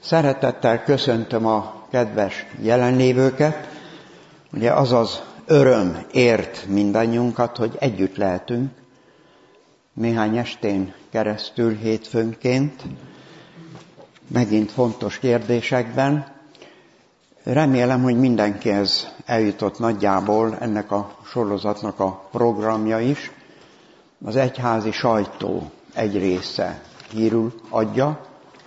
Szeretettel köszöntöm a kedves jelenlévőket. Ugye az az öröm ért mindannyiunkat, hogy együtt lehetünk néhány estén keresztül hétfőnként, megint fontos kérdésekben. Remélem, hogy mindenkihez eljutott nagyjából ennek a sorozatnak a programja is. Az egyházi sajtó egy része hírül adja.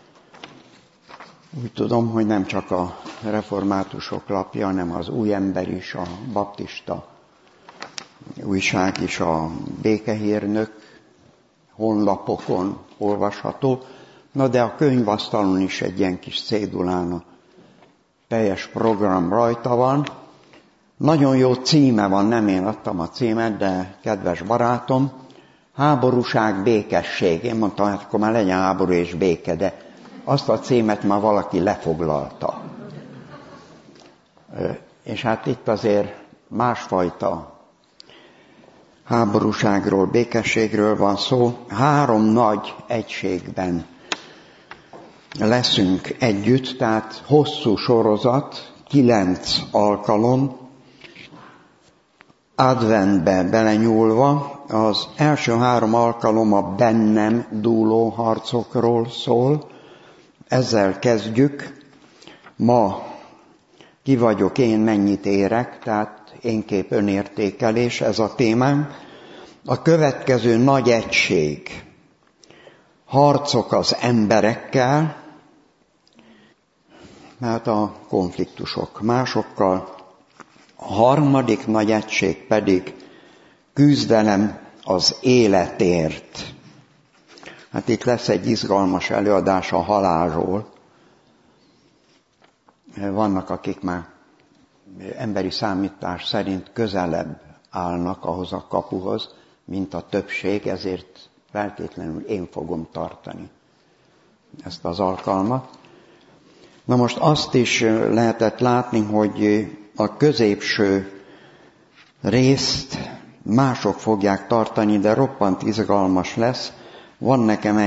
Úgy tudom, hogy nem csak a reformátusok lapja, hanem az Új Ember is, a baptista újság is, a Békehírnök honlapokon olvasható. Na de a könyvasztalon is egy ilyen kis cédulán a teljes program rajta van. Nagyon jó címe van, nem én adtam a címet, de kedves barátom, háborúság, békesség. Én mondtam, hát akkor már legyen háború és béke, de azt a címet már valaki lefoglalta. És hát itt azért másfajta háborúságról, békességről van szó. 3 nagy egységben leszünk együtt, tehát hosszú sorozat, 9 alkalom, adventbe belenyúlva. Az első 3 alkalom a bennem dúló harcokról szól. Ezzel kezdjük. Ma ki vagyok én, mennyit érek, tehát énkép önértékelés, ez a témám. A következő nagy egység, harcok az emberekkel, hát a konfliktusok másokkal. A harmadik nagy egység pedig küzdelem az életért. Hát itt lesz egy izgalmas előadás a halálról. Vannak, akik már emberi számítás szerint közelebb állnak ahhoz a kapuhoz, mint a többség, ezért feltétlenül én fogom tartani ezt az alkalmat. Na most azt is lehetett látni, hogy a középső részt mások fogják tartani, de roppant izgalmas lesz. Van nekem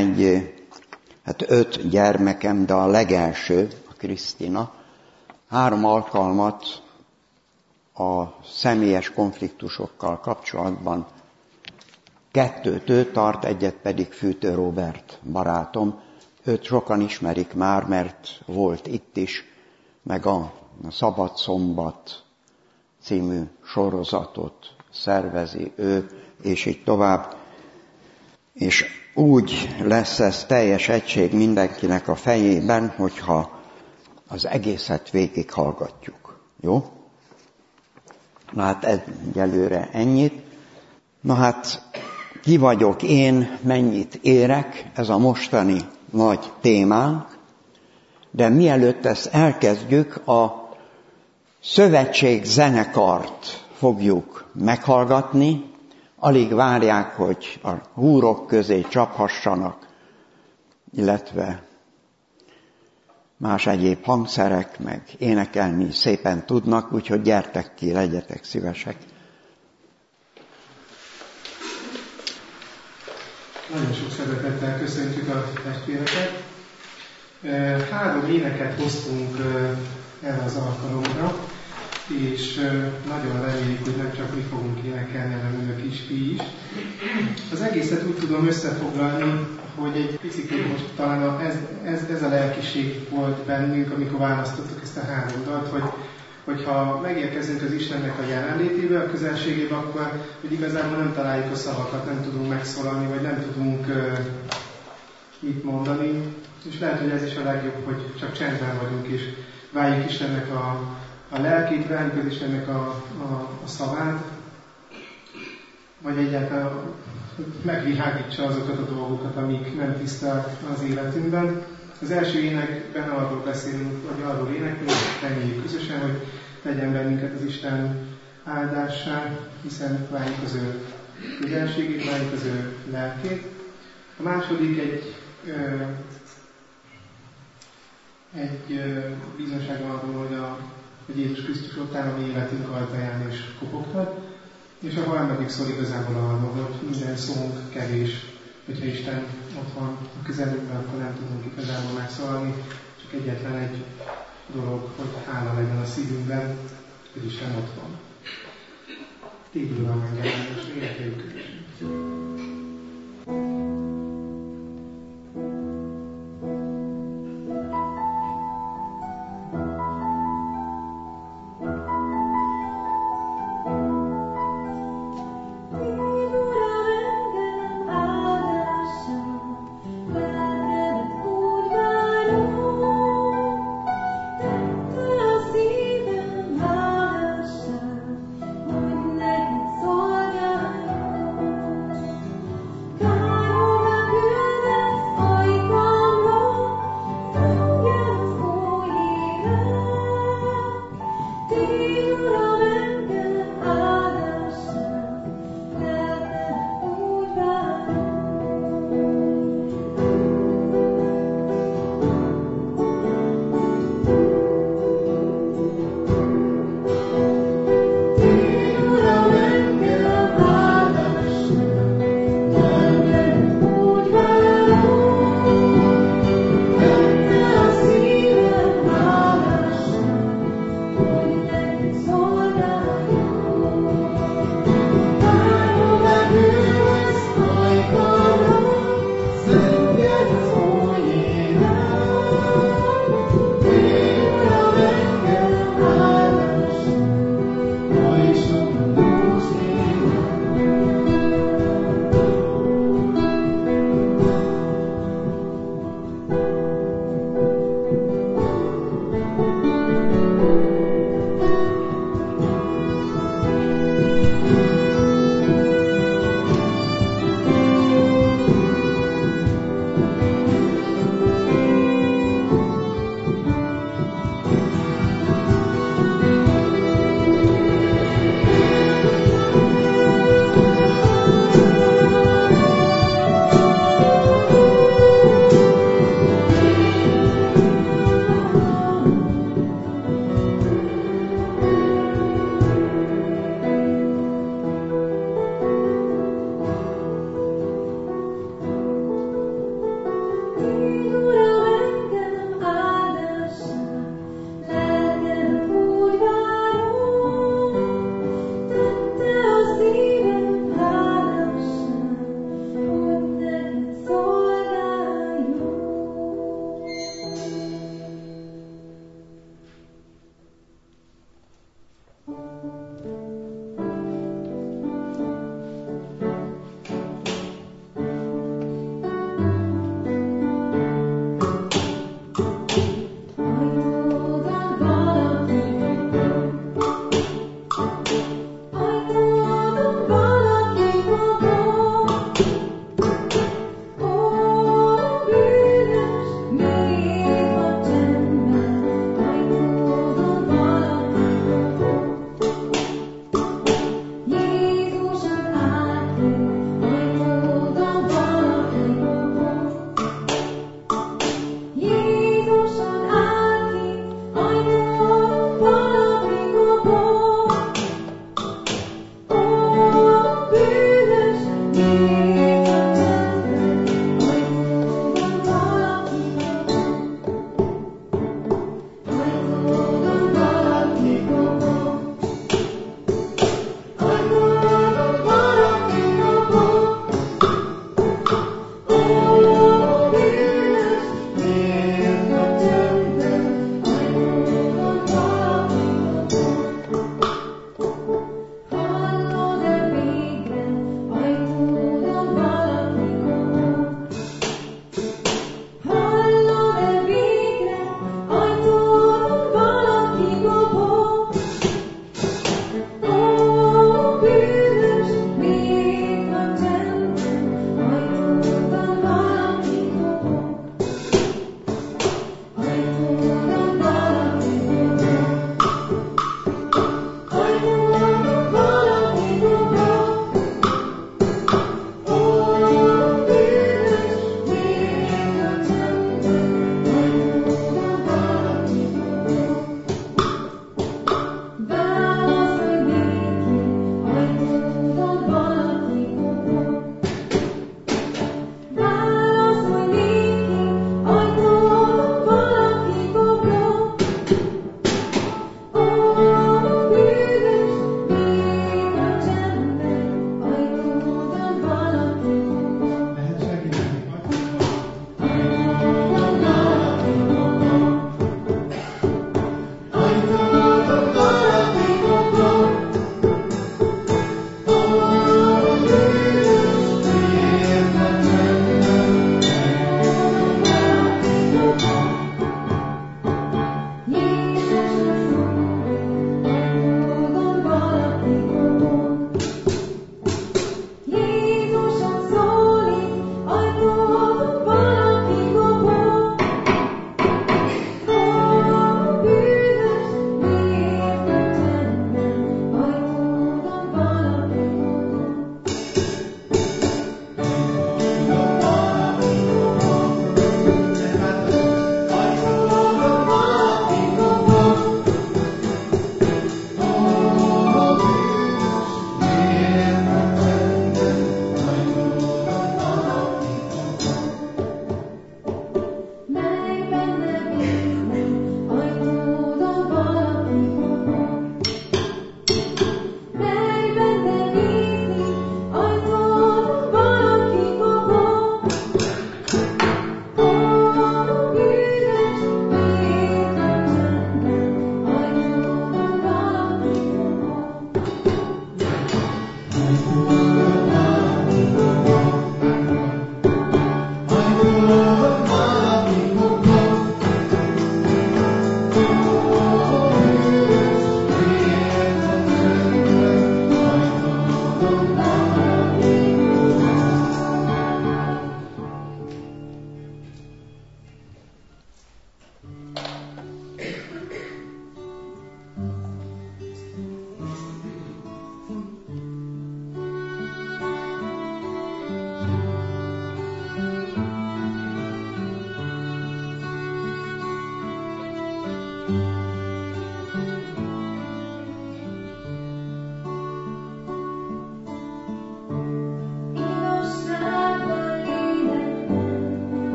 5 gyermekem, de a legelső, a Krisztina, 3 alkalmat a személyes konfliktusokkal kapcsolatban. 2 ő tart, 1 pedig Fűtő Róbert barátom. Őt sokan ismerik már, mert volt itt is, meg a Szabad Szombat című sorozatot szervezi ő, és így tovább. És úgy lesz ez teljes egység mindenkinek a fejében, hogyha az egészet végighallgatjuk. Jó? Na hát egyelőre ennyit. Na hát, ki vagyok én, mennyit érek, ez a mostani nagy témánk, de mielőtt ezt elkezdjük, a szövetség zenekart fogjuk meghallgatni. Alig várják, hogy a húrok közé csaphassanak, illetve más egyéb hangszerek, meg énekelni szépen tudnak, úgyhogy gyertek ki, legyetek szívesek. Nagyon sok szeretettel köszöntjük a testvéreket. 3 éneket hoztunk erre az alkalomra, és nagyon reméljük, hogy nem csak mi fogunk énekelni, hanem önök is, ti is. Az egészet úgy tudom összefoglalni, hogy egy picit most talán ez a lelkiség volt bennünk, amikor választottuk ezt a 3 dalt, hogyha megérkezünk az Istennek a jelenlétébe, a közelségébe, akkor hogy igazából nem találjuk a szavakat, nem tudunk megszólalni, vagy nem tudunk mit mondani. És lehet, hogy ez is a legjobb, hogy csak csendben vagyunk, és várjuk Istennek a lelkét, várjuk az Istennek a szavát, vagy egyáltalán megvilágítsa azokat a dolgokat, amik nem tiszták az életünkben. Az első énekben arról beszélünk, vagy arról éneklünk, reméljük közösen, hogy legyen bennünket az Isten áldásán, hiszen várjuk az ő közelségét, várjuk az ő lelkét. A második egy bizonság arról, hogy Jézus Krisztus ott áll a mi életünk ajtaján és kopogtat, és a harmadik szól igazából arról, hogy minden szónk kevés, hogyha Isten ott van a közelünkben, akkor nem tudunk igazából megszólalni, csak csak egyetlen egy dolog, hogy hála legyen a szívünkben, hogy Isten ott van. Így van engem, és énekeljük közösen. Szolgáljon.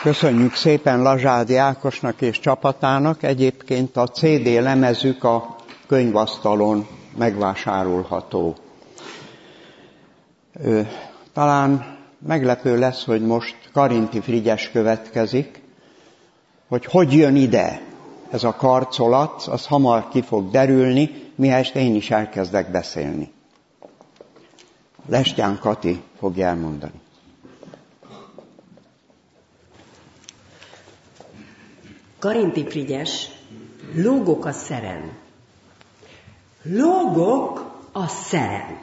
Köszönjük szépen Lazsádi Ákosnak és csapatának. Egyébként a CD lemezük a könyvasztalon megvásárolható. Talán meglepő lesz, hogy most Karinti Frigyes következik, hogy jön ide ez a karcolat, az hamar ki fog derülni, mihelyest én is elkezdek beszélni. Lestján Kati fogja elmondani. Karinti Frigyes, lógok a szeren. Lógok a szeren.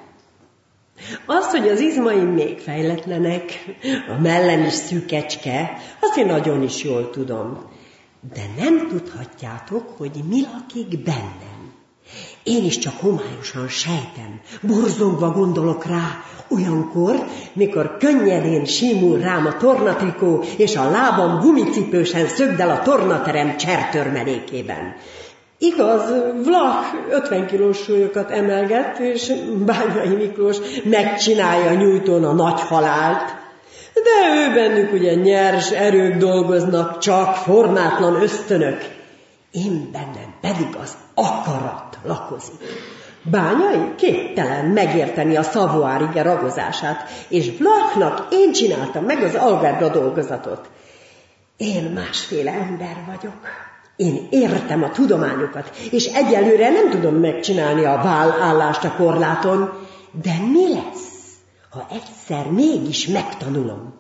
Az, hogy az izmaim még fejletlenek, a mellem is szűkecske, azt én nagyon is jól tudom. De nem tudhatjátok, hogy mi lakik bennem. Én is csak homályosan sejtem, borzongva gondolok rá, olyankor, mikor könnyedén simul rám a tornatrikó, és a lábam gumicipősen szögdel a tornaterem csertörmelékében. Igaz, Vlach 50 kilós súlyokat emelget, és Bányai Miklós megcsinálja nyújtón a nagy halált. De ő bennük ugye nyers erők dolgoznak, csak formátlan ösztönök. Én bennem pedig az akarat lakozik. Bányai képtelen megérteni a szavuárige ragozását, és Vlachnak én csináltam meg az algebra dolgozatot. Én másféle ember vagyok. Én értem a tudományokat, és egyelőre nem tudom megcsinálni a vállállást a korláton, de mi lesz, ha egyszer mégis megtanulom?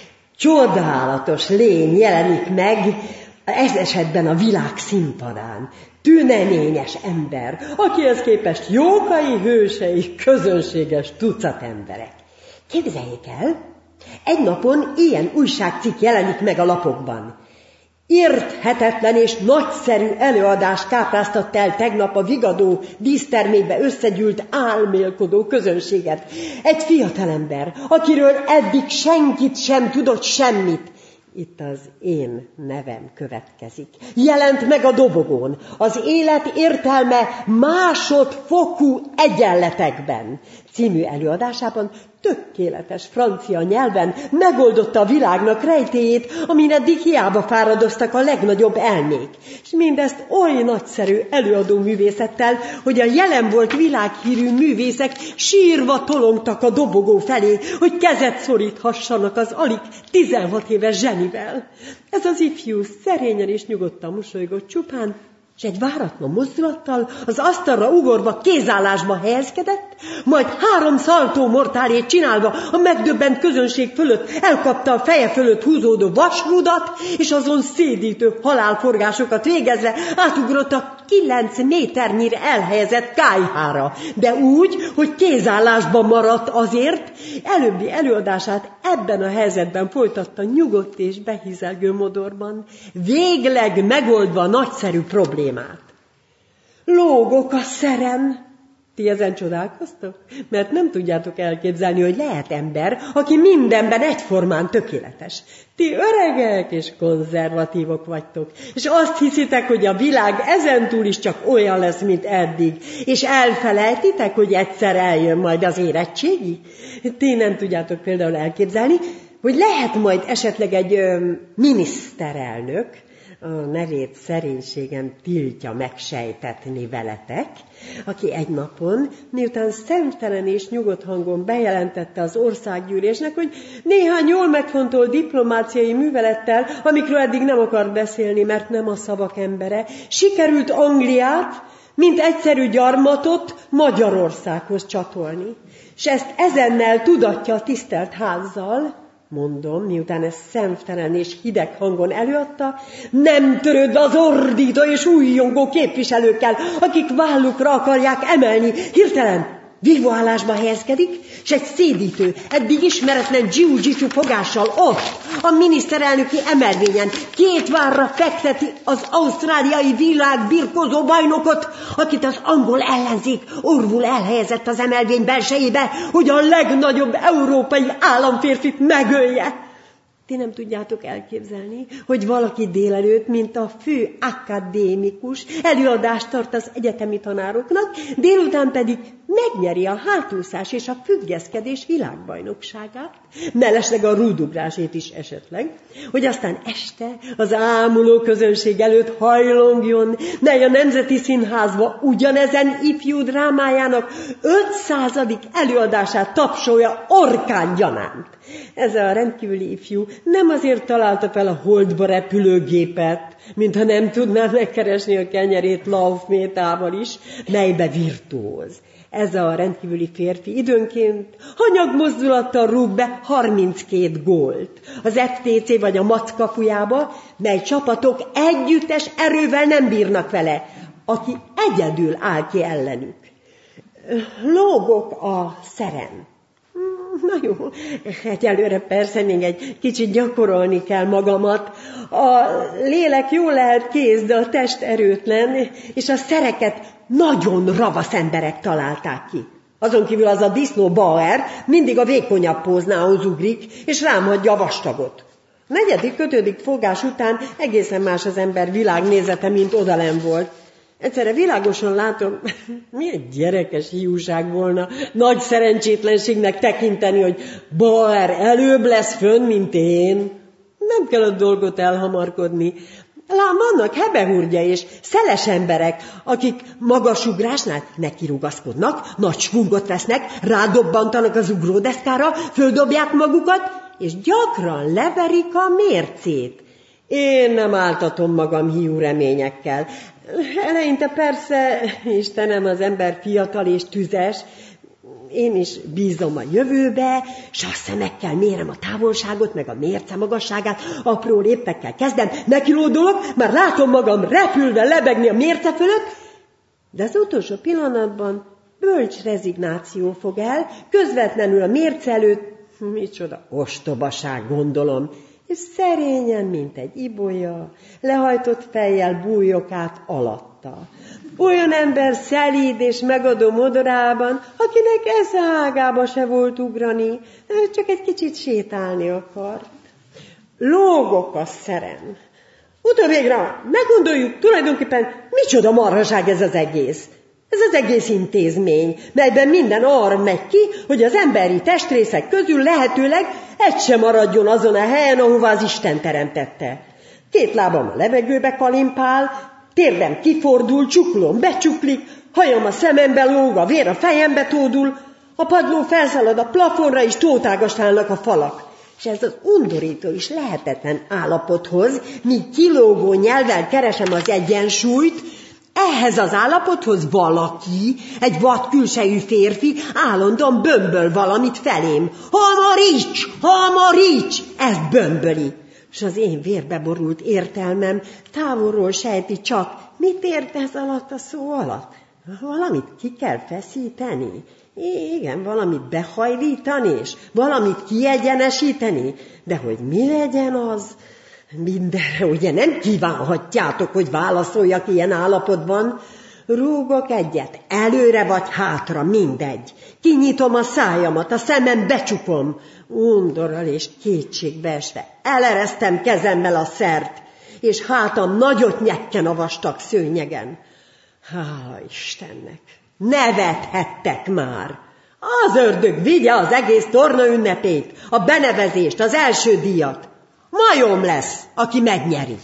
Csodálatos lény jelenik meg, ez esetben a világ színpadán. Tüneményes ember, akihez képest jókai hősei, közönséges tucat emberek. Képzeljék el, egy napon ilyen újságcikk jelenik meg a lapokban. Érthetetlen és nagyszerű előadást kápráztatta el tegnap a Vigadó dísztermébe összegyűlt álmélkodó közönséget. Egy fiatalember, akiről eddig senkit sem tudott semmit. Itt az én nevem következik. Jelent meg a dobogón. Az élet értelme másodfokú egyenletekben című előadásában tökéletes francia nyelven megoldotta a világnak rejtélyét, amin eddig hiába fáradoztak a legnagyobb elmék. És mindezt oly nagyszerű előadó művészettel, hogy a jelen volt világhírű művészek sírva tolongtak a dobogó felé, hogy kezet szoríthassanak az alig 16 éves zsenivel. Ez az ifjú szerényen és nyugodtan mosolygott csupán, és egy váratlan mozdulattal az asztalra ugorva kézállásba helyezkedett, majd 3 szaltó mortálét csinálva a megdöbbent közönség fölött elkapta a feje fölött húzódó vasrudat, és azon szédítő halálforgásokat végezve átugrott a 9 méternyire elhelyezett kályhára, de úgy, hogy kézállásban maradt azért, előbbi előadását ebben a helyzetben folytatta nyugodt és behízelgő modorban, végleg megoldva a nagyszerű problémát. Lógok a szeren. Ti ezen csodálkoztok? Mert nem tudjátok elképzelni, hogy lehet ember, aki mindenben egyformán tökéletes. Ti öregek és konzervatívok vagytok, és azt hiszitek, hogy a világ ezentúl is csak olyan lesz, mint eddig, és elfelejtitek, hogy egyszer eljön majd az érettségi? Ti nem tudjátok például elképzelni, hogy lehet majd esetleg egy miniszterelnök, a nevét szerénységem tiltja megsejtetni veletek, aki egy napon, miután szemtelen és nyugodt hangon bejelentette az országgyűlésnek, hogy néhány jól megfontolt diplomáciai művelettel, amikről eddig nem akart beszélni, mert nem a szavak embere, sikerült Angliát, mint egyszerű gyarmatot Magyarországhoz csatolni. És ezt ezennel tudatja a tisztelt házzal, mondom, miután ezt szemtelen és hideg hangon előadta, nem törődve az ordító és újjongó képviselőkkel, akik vállukra akarják emelni, hirtelen vívóállásba helyezkedik, és egy szédítő, eddig ismeretlen jiu-jitsu fogással ott, a miniszterelnöki emelvényen 2 várra fekteti az ausztráliai világbirkózó bajnokot, akit az angol ellenzék orvul elhelyezett az emelvény belsejébe, hogy a legnagyobb európai államférfit megölje. Ti nem tudjátok elképzelni, hogy valaki délelőtt, mint a fő akadémikus előadást tart az egyetemi tanároknak, délután pedig megnyeri a hátúszás és a függeszkedés világbajnokságát, mellesleg a rúdugrásét is esetleg, hogy aztán este az ámuló közönség előtt hajlongjon, mely a Nemzeti Színházba ugyanezen ifjú drámájának 500. előadását tapsolja orkánggyanánt. Ez a rendkívüli ifjú nem azért találta fel a holdba repülőgépet, mintha nem tudná megkeresni a kenyerét laufmétával is, melybe virtuóz. Ez a rendkívüli férfi időnként hanyag mozdulattal rúg be 32 gólt az FTC vagy a MAC kapujába, mely csapatok együttes erővel nem bírnak vele, aki egyedül áll ki ellenük. Lógok a szeren. Na jó, egyelőre persze még egy kicsit gyakorolni kell magamat. A lélek jól lehet kész, de a test erőtlen, és a szereket nagyon ravasz emberek találták ki. Azon kívül az a disznó Bauer mindig a vékonyabb póznához ugrik, és rám hagyja a vastagot. A 4., 5. fogás után egészen más az ember világnézete, mint odalent volt. Egyszerre világosan látom, milyen gyerekes hiúság volna nagy szerencsétlenségnek tekinteni, hogy Bauer előbb lesz fönn, mint én. Nem kell a dolgot elhamarkodni. Lám, vannak hebehúrgya és szeles emberek, akik magasugrásnál nekirugaszkodnak, nagy svungot vesznek, rádobbantanak az ugródeszkára, földobják magukat, és gyakran leverik a mércét. Én nem áltatom magam hiú reményekkel. Eleinte persze, Istenem, az ember fiatal és tüzes, én is bízom a jövőbe, s a szemekkel mérem a távolságot, meg a mérce magasságát, apró léptekkel kezdem, nekilódolok, már látom magam repülve lebegni a mérce fölött, de az utolsó pillanatban bölcs rezignáció fog el, közvetlenül a mérce előtt, micsoda ostobaság, gondolom, és szerényen, mint egy ibolya, lehajtott fejjel bújjok át alatta. Olyan ember szelíd és megadó modorában, akinek eszágába se volt ugrani, csak egy kicsit sétálni akart. Lógok a szeren. Utóvégre meggondoljuk, tulajdonképpen micsoda marhaság ez az egész. Ez az egész intézmény, melyben minden arra megy ki, hogy az emberi testrészek közül lehetőleg egy sem maradjon azon a helyen, ahová az Isten teremtette. 2 lábam a levegőbe kalimpál, térdem kifordul, csuklom becsuklik, hajam a szemembe lóg, a vér a fejembe tódul, a padló felszalad a plafonra, és tótágast állnak a falak. És ez az undorító és lehetetlen állapothoz, míg kilógó nyelvvel keresem az egyensúlyt, ehhez az állapothoz valaki, egy vad külsejű férfi állandóan bömböl valamit felém. Hamaríts! Hamaríts! Ezt bömböli. És az én vérbe borult értelmem távolról sejti csak, mit ért ez alatt a szó alatt? Valamit ki kell feszíteni. Igen, valamit behajlítani, és valamit kiegyenesíteni. De hogy mi legyen az? Mindenre ugye nem kívánhatjátok, hogy válaszoljak ilyen állapotban. Rúgok egyet, előre vagy hátra, mindegy. Kinyitom a szájamat, a szemem becsukom. Undorral és kétségbeesve eleresztem kezemmel a szert, és hátam nagyot nyekken a vastag szőnyegen. Hála Istennek, nevethettek már. Az ördög vigye az egész torna ünnepét, a benevezést, az első díjat. Majom lesz, aki megnyeri.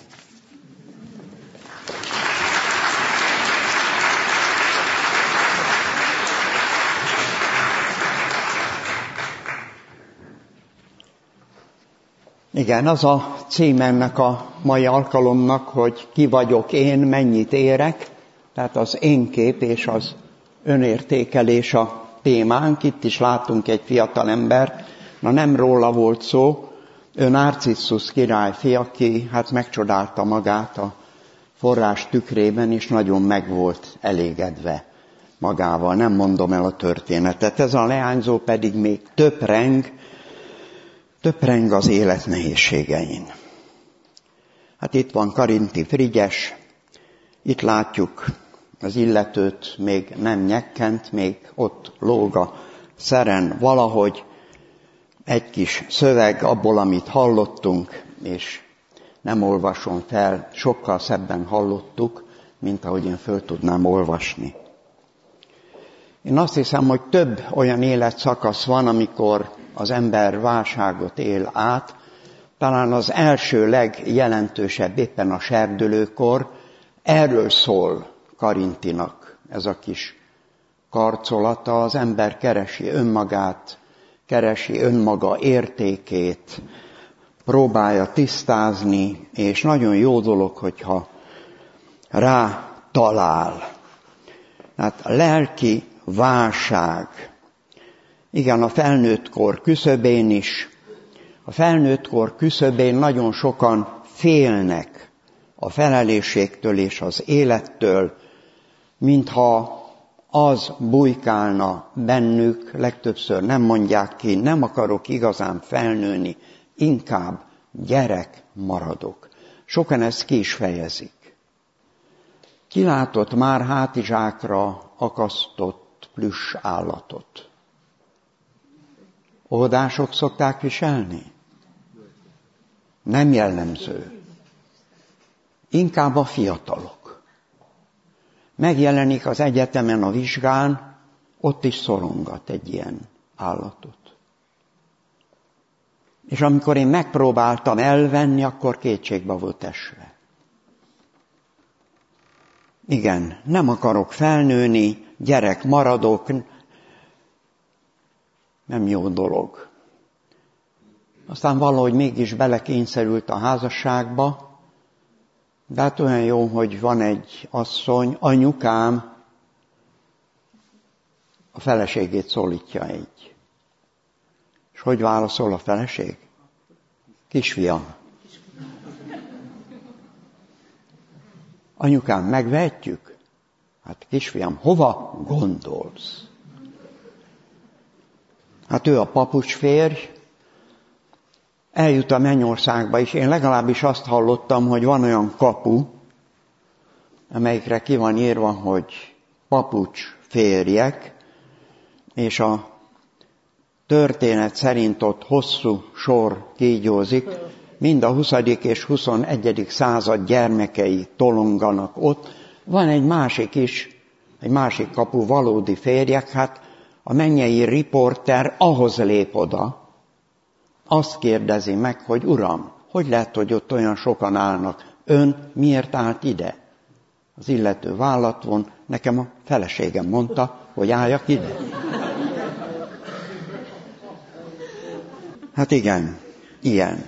Igen, az a cím ennek a mai alkalomnak, hogy ki vagyok én, mennyit érek, tehát az énkép és az önértékelés a témánk. Itt is látunk egy fiatal ember, na nem róla volt szó, ő Narcissus királyfi, aki hát megcsodálta magát a forrás tükrében, és nagyon meg volt elégedve magával. Nem mondom el a történetet. Ez a leányzó pedig még töpreng az élet nehézségein. Hát itt van Karinti Frigyes, itt látjuk az illetőt, még nem nyekkent, még ott lóg a szeren valahogy, egy kis szöveg abból, amit hallottunk, és nem olvasom fel, sokkal szebben hallottuk, mint ahogy én föl tudnám olvasni. Én azt hiszem, hogy több olyan életszakasz van, amikor az ember válságot él át. Talán az első legjelentősebb éppen a serdülőkor. Erről szól Karintinak ez a kis karcolata. Az ember keresi önmagát, keresi önmaga értékét, próbálja tisztázni, és nagyon jó dolog, hogyha rá talál. Hát a lelki válság. Igen, a felnőttkor küszöbén is. A felnőttkor küszöbén nagyon sokan félnek a felelősségtől és az élettől, mintha az bujkálna bennük, legtöbbször nem mondják ki, nem akarok igazán felnőni, inkább gyerek maradok. Sokan ezt ki is fejezik. Ki látott már hátizsákra akasztott plüss állatot? Óvodások szokták viselni? Nem jellemző. Inkább a fiatalok. Megjelenik az egyetemen a vizsgán, ott is szorongat egy ilyen állatot. És amikor én megpróbáltam elvenni, akkor kétségbe volt esve. Igen, nem akarok felnőni, gyerek maradok, nem jó dolog. Aztán valahogy mégis belekényszerült a házasságba, de hát olyan jó, hogy van egy asszony, anyukám, a feleségét szólítja így. És hogy válaszol a feleség? Kisfiam. Anyukám, megvehetjük? Hát kisfiam, hova gondolsz? Hát ő a papucs férj, eljut a mennyországba is. Én legalábbis azt hallottam, hogy van olyan kapu, amelyikre ki van írva, hogy papucs férjek, és a történet szerint ott hosszú sor kígyózik, mind a 20. és 21. század gyermekei tolonganak ott. Van egy másik is, egy másik kapu, valódi férjek, hát a mennyei riporter ahhoz lép oda, azt kérdezi meg, hogy uram, hogy lehet, hogy ott olyan sokan állnak? Ön miért állt ide? Az illető vállat von, nekem a feleségem mondta, hogy álljak ide. Hát igen, ilyen.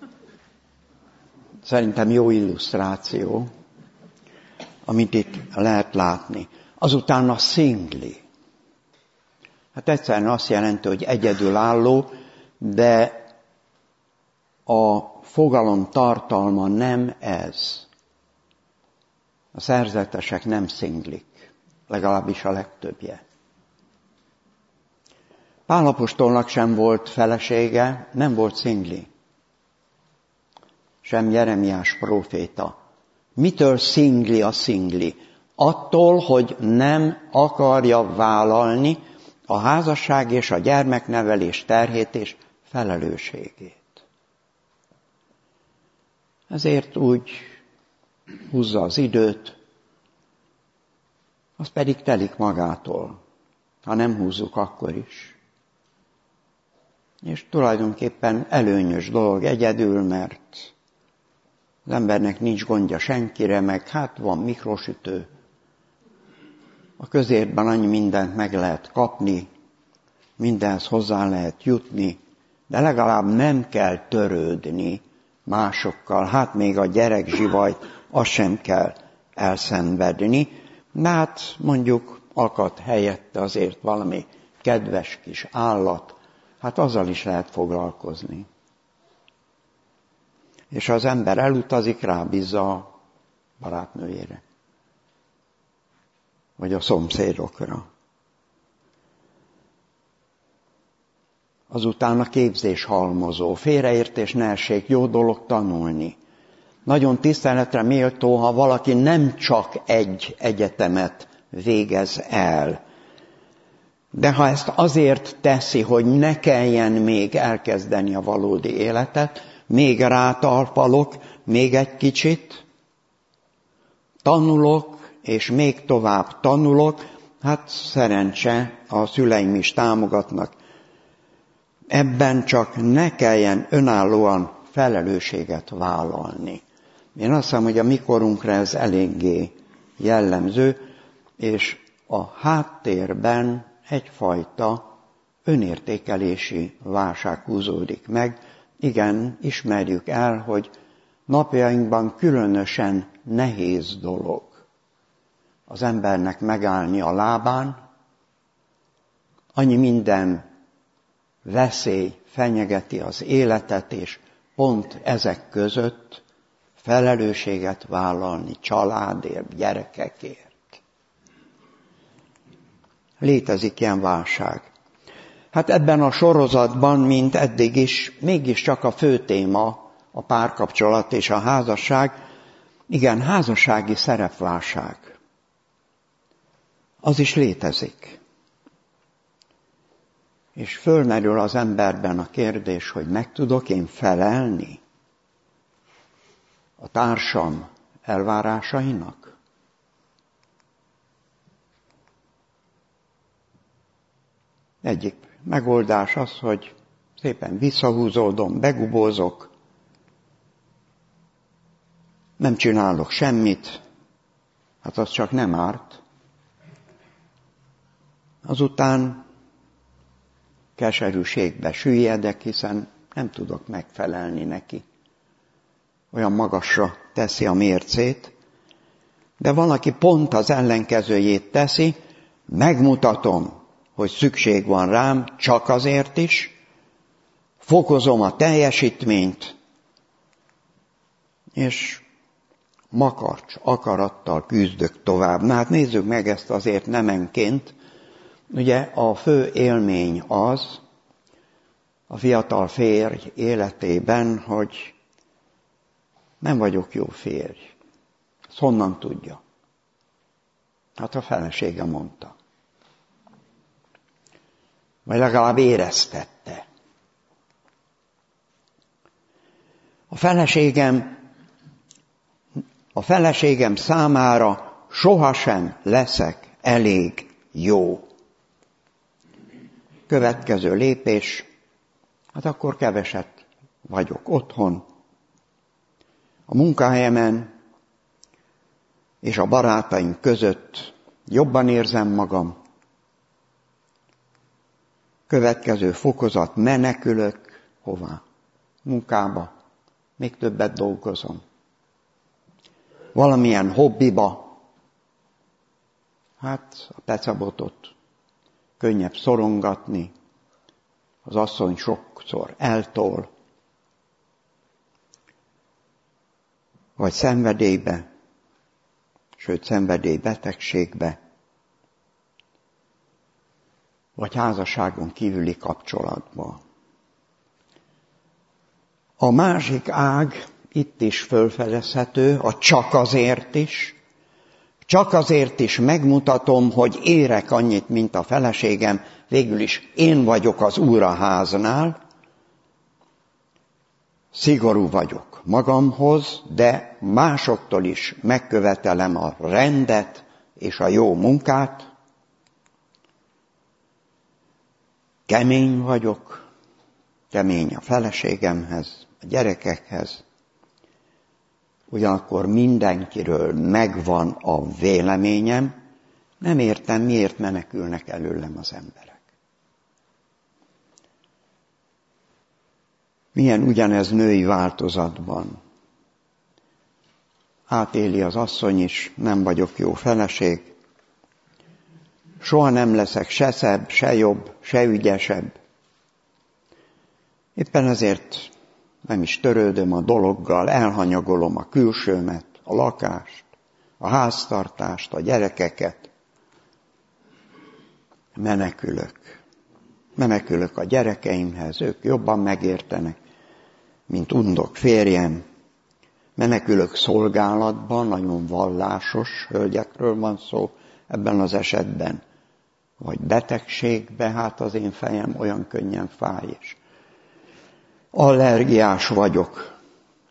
Szerintem jó illusztráció, amit itt lehet látni. Azután a szingli. Hát egyszerűen azt jelenti, hogy egyedülálló, de a fogalom tartalma nem ez. A szerzetesek nem szinglik, legalábbis a legtöbbje. Pál apostolnak sem volt felesége, nem volt szingli. Sem Jeremiás próféta. Mitől szingli a szingli? Attól, hogy nem akarja vállalni a házasság és a gyermeknevelés terhét és felelősségét. Ezért úgy húzza az időt, az pedig telik magától, ha nem húzzuk akkor is. És tulajdonképpen előnyös dolog egyedül, mert az embernek nincs gondja senkire, meg hát van mikrosütő. A közértben annyi mindent meg lehet kapni, mindenhez hozzá lehet jutni, de legalább nem kell törődni másokkal. Hát még a gyerekzsivajt, azt sem kell elszenvedni. De hát mondjuk akad helyette azért valami kedves kis állat, hát azzal is lehet foglalkozni. És ha az ember elutazik, rábízza a barátnőjére. Vagy a szomszédokra. Azután a képzés halmozó. Félreértés ne essék, jó dolog tanulni. Nagyon tiszteletre méltó, ha valaki nem csak egy egyetemet végez el. De ha ezt azért teszi, hogy ne kelljen még elkezdeni a valódi életet, még rátalpalok, még egy kicsit, tanulok, és még tovább tanulok, Hát szerencse, a szüleim is támogatnak. Ebben csak ne kelljen önállóan felelősséget vállalni. Én azt hiszem, hogy a mi korunkra ez eléggé jellemző, és a háttérben egyfajta önértékelési válság húzódik meg. Igen, ismerjük el, hogy napjainkban különösen nehéz dolog az embernek megállni a lábán, annyi minden veszély fenyegeti az életet, és pont ezek között felelősséget vállalni családért, gyerekekért. Létezik ilyen válság. Hát ebben a sorozatban, mint eddig is, mégiscsak a fő téma a párkapcsolat és a házasság. Igen, házassági szerepválság. Az is létezik. És fölmerül az emberben a kérdés, hogy meg tudok én felelni a társam elvárásainak? Egyik megoldás az, hogy szépen visszahúzódom, begubózok, nem csinálok semmit, hát az csak nem árt. Azután keserűségbe süllyedek, hiszen nem tudok megfelelni neki. Olyan magasra teszi a mércét, de van, aki pont az ellenkezőjét teszi, megmutatom, hogy szükség van rám, csak azért is, fokozom a teljesítményt, és makarcs akarattal küzdök tovább. Na hát nézzük meg ezt azért nemenként. Ugye a fő élmény az a fiatal férj életében, hogy nem vagyok jó férj. Ezt honnan tudja? Hát a felesége mondta. Vagy legalább éreztette. A feleségem számára sohasem leszek elég jó. Következő lépés, hát akkor keveset vagyok otthon, a munkahelyemen és a barátaim között jobban érzem magam. Következő fokozat, menekülök, hová? Munkába, még többet dolgozom. Valamilyen hobbiba, hát a pecabotot könnyebb szorongatni, az asszony sokszor eltol, vagy szenvedélybe, sőt szenvedélybetegségbe, vagy házasságon kívüli kapcsolatba. A másik ág itt is fölfedezhető, a csak azért is megmutatom, hogy érek annyit, mint a feleségem, végül is én vagyok az úr a háznál, szigorú vagyok magamhoz, de másoktól is megkövetelem a rendet és a jó munkát, kemény vagyok, kemény a feleségemhez, a gyerekekhez, ugyanakkor mindenkiről megvan a véleményem, nem értem, miért menekülnek előlem az emberek. Milyen ugyanez női változatban. Átéli az asszony is, nem vagyok jó feleség, soha nem leszek se szebb, se jobb, se ügyesebb. Éppen ezért nem is törődöm a dologgal, elhanyagolom a külsőmet, a lakást, a háztartást, a gyerekeket. Menekülök a gyerekeimhez, ők jobban megértenek, mint undok férjem. Menekülök szolgálatban, nagyon vallásos hölgyekről van szó ebben az esetben. Vagy betegségbe, hát az én fejem olyan könnyen fáj is. Allergiás vagyok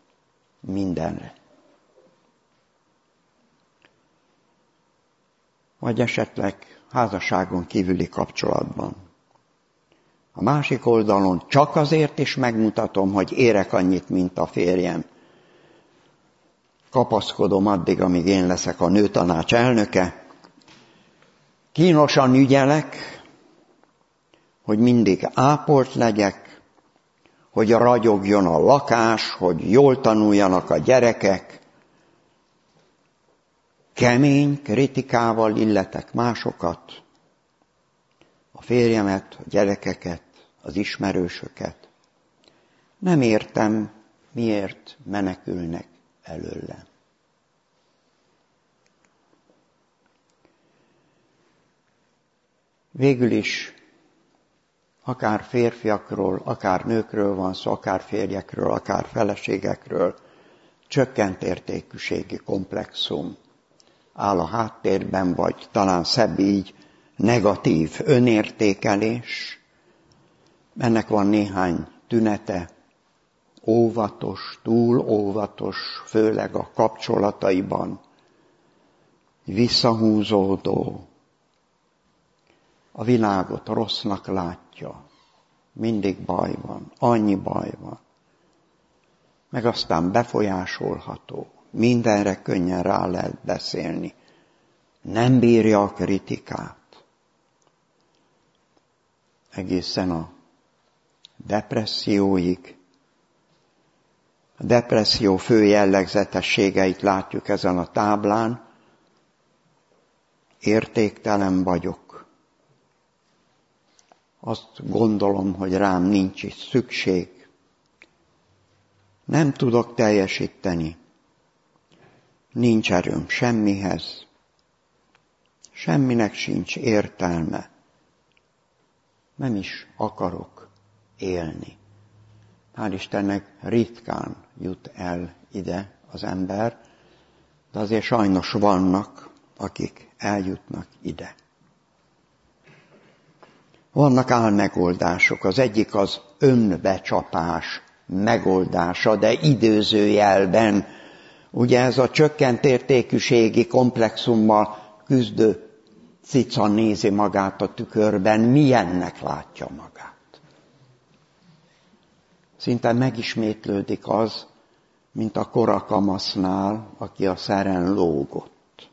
mindenre. vagy esetleg házasságon kívüli kapcsolatban. A másik oldalon csak azért is megmutatom, hogy érek annyit, mint a férjem. Kapaszkodom addig, amíg én leszek a nőtanács elnöke. Kínosan ügyelek, hogy mindig ápolt legyek, hogy ragyogjon a lakás, hogy jól tanuljanak a gyerekek. Kemény kritikával illetek másokat, a férjemet, a gyerekeket, az ismerősöket. Nem értem, miért menekülnek előlem. Végül is akár férfiakról, akár nőkről van szó, akár férjekről, akár feleségekről, csökkent értékűségi komplexum áll a háttérben, vagy talán szebb így, negatív önértékelés. Ennek van néhány tünete, óvatos, túl óvatos, főleg a kapcsolataiban, visszahúzódó, a világot rossznak látja, mindig baj van, annyi baj van, meg aztán befolyásolható, mindenre könnyen rá lehet beszélni, nem bírja a kritikát, egészen a depresszióig. A depresszió fő jellegzetességeit látjuk ezen a táblán. Értéktelen vagyok. Azt gondolom, hogy rám nincs is szükség. Nem tudok teljesíteni. Nincs erőm semmihez. Semminek sincs értelme. Nem is akarok élni. Hál' Istennek ritkán jut el ide az ember, de azért sajnos vannak, akik eljutnak ide. Vannak álmegoldások. Az egyik az önbecsapás megoldása, de időzőjelben. Ugye ez a csökkent értékűségi komplexummal küzdő cica nézi magát a tükörben, milyennek látja magát. Szinte megismétlődik az, mint a kora kamasznál, aki a szeren lógott.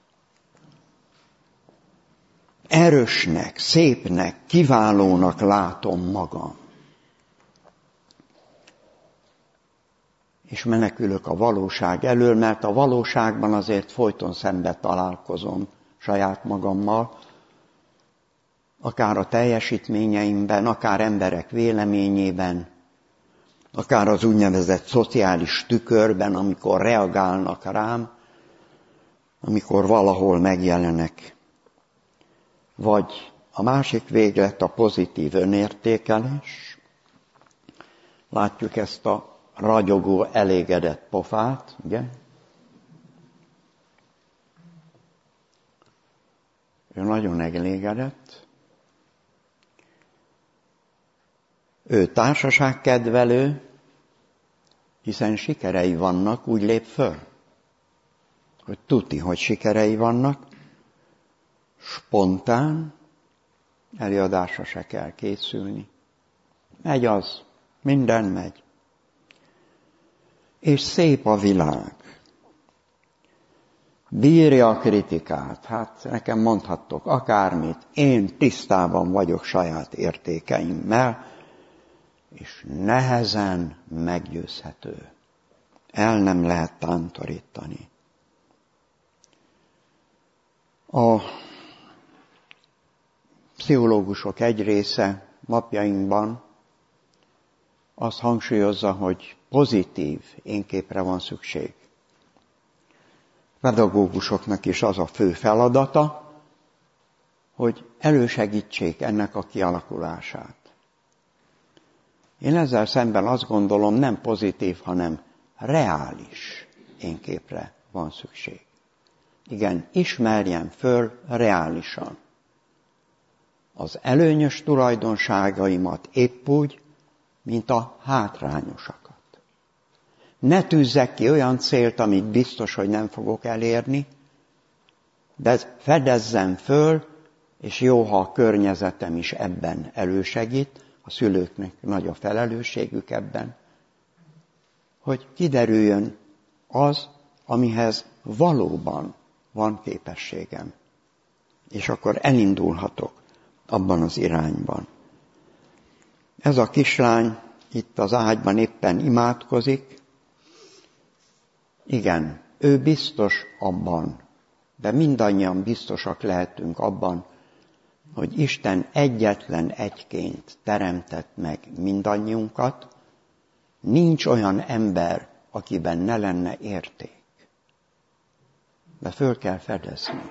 Erősnek, szépnek, kiválónak látom magam. És menekülök a valóság elől, mert a valóságban azért folyton szembe találkozom saját magammal, akár a teljesítményeimben, akár emberek véleményében, akár az úgynevezett szociális tükörben, amikor reagálnak rám, amikor valahol megjelenek. Vagy a másik véglet a pozitív önértékelés. Látjuk ezt a ragyogó, elégedett pofát, ugye? Ő nagyon elégedett. Ő társaságkedvelő, hiszen sikerei vannak, úgy lép föl, hogy tuti, hogy sikerei vannak, spontán, előadásra se kell készülni. Megy az, minden megy. És szép a világ. Bírja a kritikát. Hát nekem mondhattok akármit, én tisztában vagyok saját értékeimmel, és nehezen meggyőzhető. El nem lehet tántorítani. A pszichológusok egy része napjainkban azt hangsúlyozza, hogy pozitív énképre van szükség. Pedagógusoknak is az a fő feladata, hogy elősegítsék ennek a kialakulását. Én ezzel szemben azt gondolom, nem pozitív, hanem reális énképre van szükség. Igen, ismerjem föl reálisan az előnyös tulajdonságaimat épp úgy, mint a hátrányosakat. Ne tűzzek ki olyan célt, amit biztos, hogy nem fogok elérni, De fedezzem föl, és jó, ha a környezetem is ebben elősegít, a szülőknek nagy a felelősségük ebben, hogy kiderüljön az, amihez valóban van képességem. És akkor elindulhatok abban az irányban. Ez a kislány itt az ágyban éppen imádkozik. Igen, ő biztos abban, de mindannyian biztosak lehetünk abban, hogy Isten egyetlen egyként teremtett meg mindannyiunkat, nincs olyan ember, akiben ne lenne érték. De föl kell fedezni.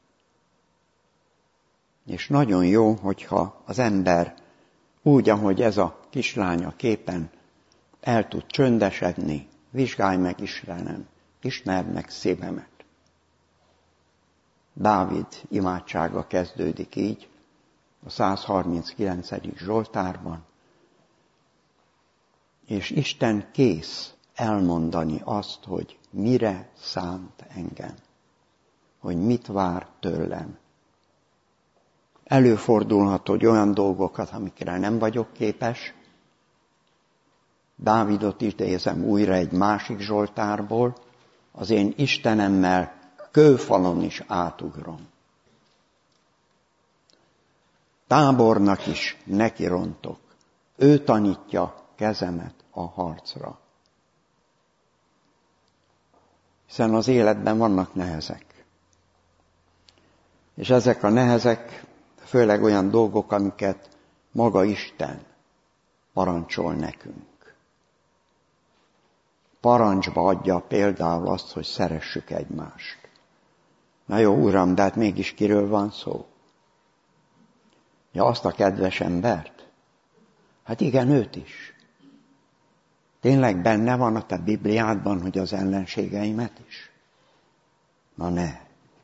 És nagyon jó, hogyha az ember úgy, ahogy ez a kislány a képen el tud csöndesedni, vizsgálj meg Istenem, ismerd meg szívemet. Dávid imádsága kezdődik így, a 139. Zsoltárban, és Isten kész elmondani azt, hogy mire szánt engem, hogy mit vár tőlem. Előfordulhat, hogy olyan dolgokat, amikre nem vagyok képes. Dávidot idézem újra egy másik Zsoltárból, az én Istenemmel kőfalon is átugrom. Tábornak is nekirontok, ő tanítja kezemet a harcra. Hiszen az életben vannak nehezek. És ezek a nehezek főleg olyan dolgok, amiket maga Isten parancsol nekünk. Parancsba adja például azt, hogy szeressük egymást. Na jó, Uram, de hát mégis kiről van szó? Ja, azt a kedves embert? Hát igen, őt is. Tényleg benne van a te Bibliádban, hogy az ellenségeimet is? Na ne.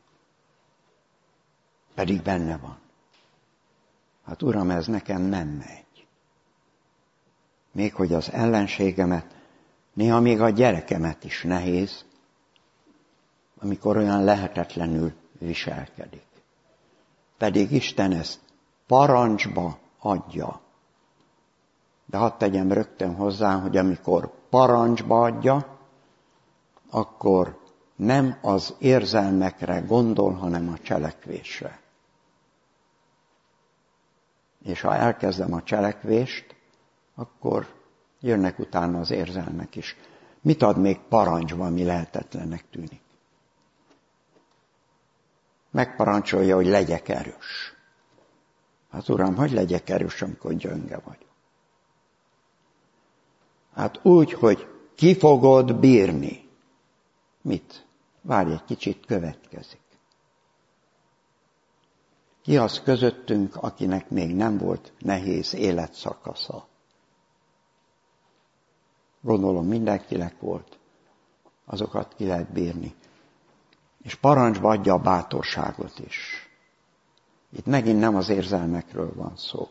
Pedig benne van. Hát Uram, ez nekem nem megy. Még hogy az ellenségemet, néha még a gyerekemet is nehéz, amikor olyan lehetetlenül viselkedik. Pedig Isten ezt parancsba adja. De hadd tegyem rögtön hozzá, hogy amikor parancsba adja, akkor nem az érzelmekre gondol, hanem a cselekvésre. És ha elkezdem a cselekvést, akkor jönnek utána az érzelmek is. Mit ad még parancsba, ami lehetetlennek tűnik? Megparancsolja, hogy legyek erős. Hát Uram, hogy legyek erős, amikor gyönge vagyok? Hát úgy, hogy ki fogod bírni. Mit? Várj egy kicsit, következik. Ki az közöttünk, akinek még nem volt nehéz életszakasza? Gondolom mindenkinek volt, azokat ki lehet bírni. És parancsba adja a bátorságot is. Itt megint nem az érzelmekről van szó,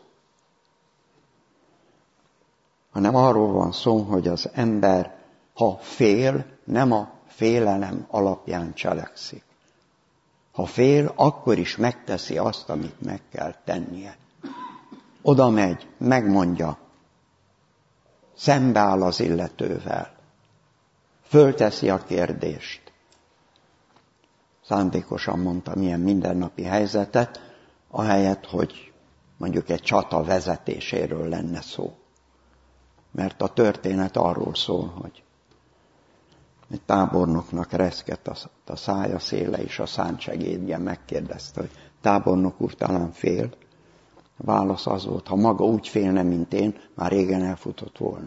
hanem arról van szó, hogy az ember, ha fél, nem a félelem alapján cselekszik. Ha fél, akkor is megteszi azt, amit meg kell tennie. Oda megy, megmondja, szembeáll az illetővel, fölteszi a kérdést. Szándékosan mondtam ilyen mindennapi helyzetet, ahelyett, hogy mondjuk egy csata vezetéséről lenne szó. Mert a történet arról szól, hogy egy tábornoknak reszkett a szája széle, és a szántsegédje megkérdezte, hogy tábornok úr talán fél. A válasz az volt, ha maga úgy félne, mint én, már régen elfutott volna.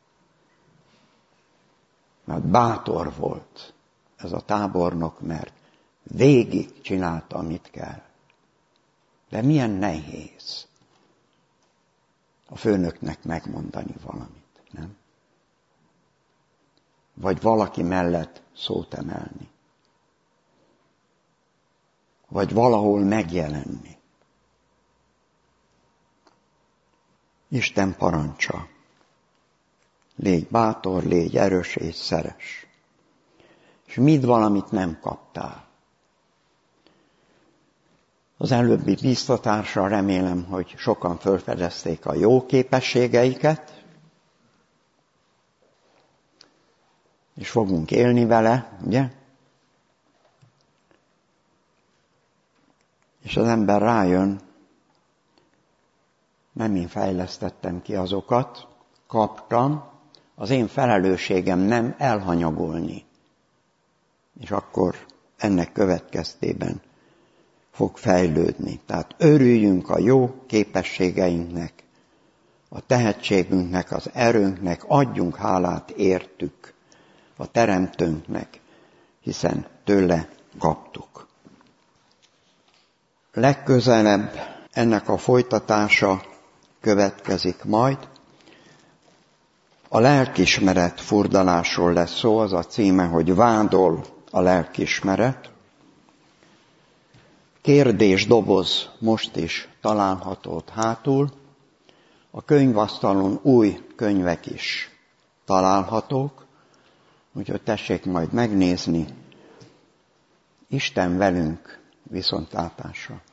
Mert bátor volt ez a tábornok, mert végig csinálta, amit kell. De milyen nehéz a főnöknek megmondani valamit, nem? Vagy valaki mellett szót emelni. Vagy valahol megjelenni. Isten parancsa. Légy bátor, légy erős és szeress. És mit valamit nem kaptál? Az előbbi bíztatásra remélem, hogy sokan felfedezték a jó képességeiket, és fogunk élni vele, ugye? És az ember rájön, nem én fejlesztettem ki azokat, kaptam, az én felelősségem nem elhanyagolni. És akkor ennek következtében fog fejlődni. Tehát örüljünk a jó képességeinknek, a tehetségünknek, az erőnknek, adjunk hálát értük a Teremtőnknek, hiszen tőle kaptuk. Legközelebb ennek a folytatása következik majd. A lelkiismeret furdalásról lesz szó, az a címe, hogy vádol a lelkiismeret. Kérdésdoboz most is található ott hátul. A könyvasztalon új könyvek is találhatók, úgyhogy tessék majd megnézni. Isten velünk, viszontlátásra!